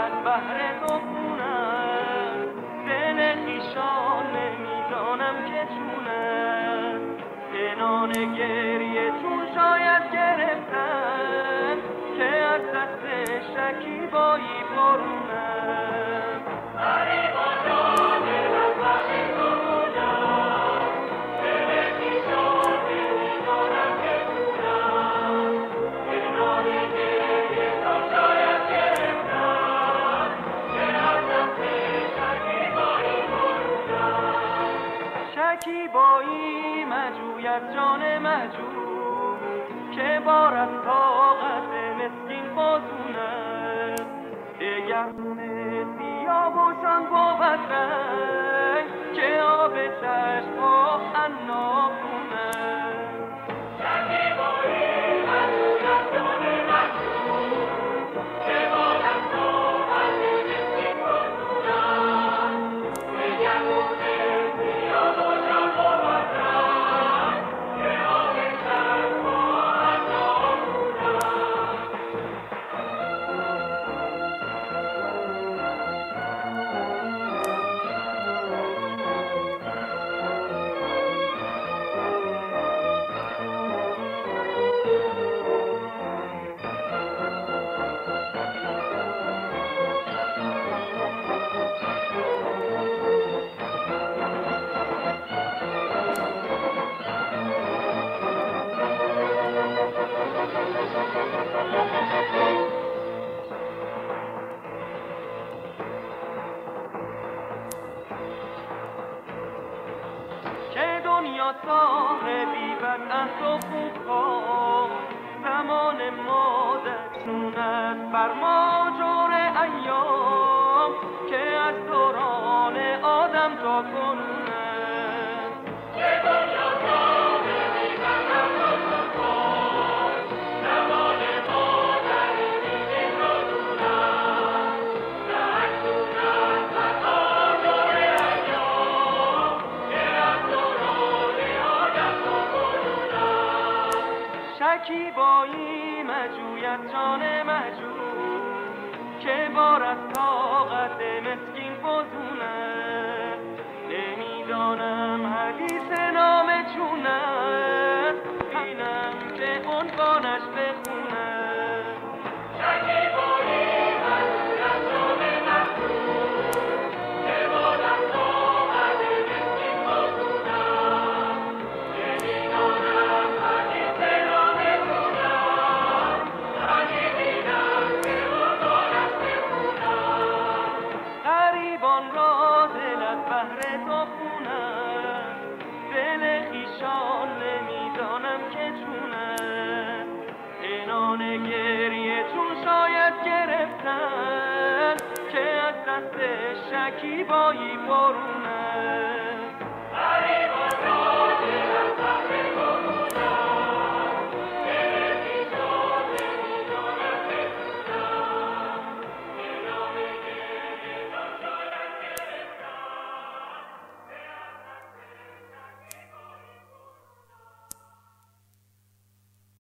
از بحر تو خونم، دل خویشان نمیدانم که چونم، پنهان گریه چون شاید گرفتم که از دست شکیبایی برونم. غریبا جان از بحر تو خونم، دل خویشان نمیدانم که چونم، پنهان گریه چون شاید گرفتم که از دست شکیبایی برونم. شکیبایی مجوی از جان مجوی که بارد طاقت مسکین بازونم، دگر سیاه و شان بود رنگ که آب چشم ها حنا کنم. شکیبایی مجوی از جان مجوی که بارد طاقت مسکین بازونم، دگر سیاه و شان بود رنگ که آب چشم ها حنا کنم. که دنیا صاحبی بدعهد و خوب‌ها، زمان ما دستون است بر ما جور ایام که از دوران آدم تا کنون است. که دنیا صاحبی بدعهد و خوب‌ها، زمان ما در این رسون است، دستون است بر ما جور ایام که از دوران آدم تا کنون است. شکیبایی مجوی از جان مجوی که بارد طاقت مسکین فزونم، نمیدانم حدیث نام چون است، بینم که عنوانش بخونم. شکیبایی مجوی از جان مجوی که بارد طاقت مسکین فزونم، نمیدانم حدیث نام چون است، بینم که عنوانش بخونم. غریبان را دل از بحر تو خونم، دل خویشان نمیدانم که چونم، پنهان گریه چون شاید گرفتم که از دست شکیبایی برونم.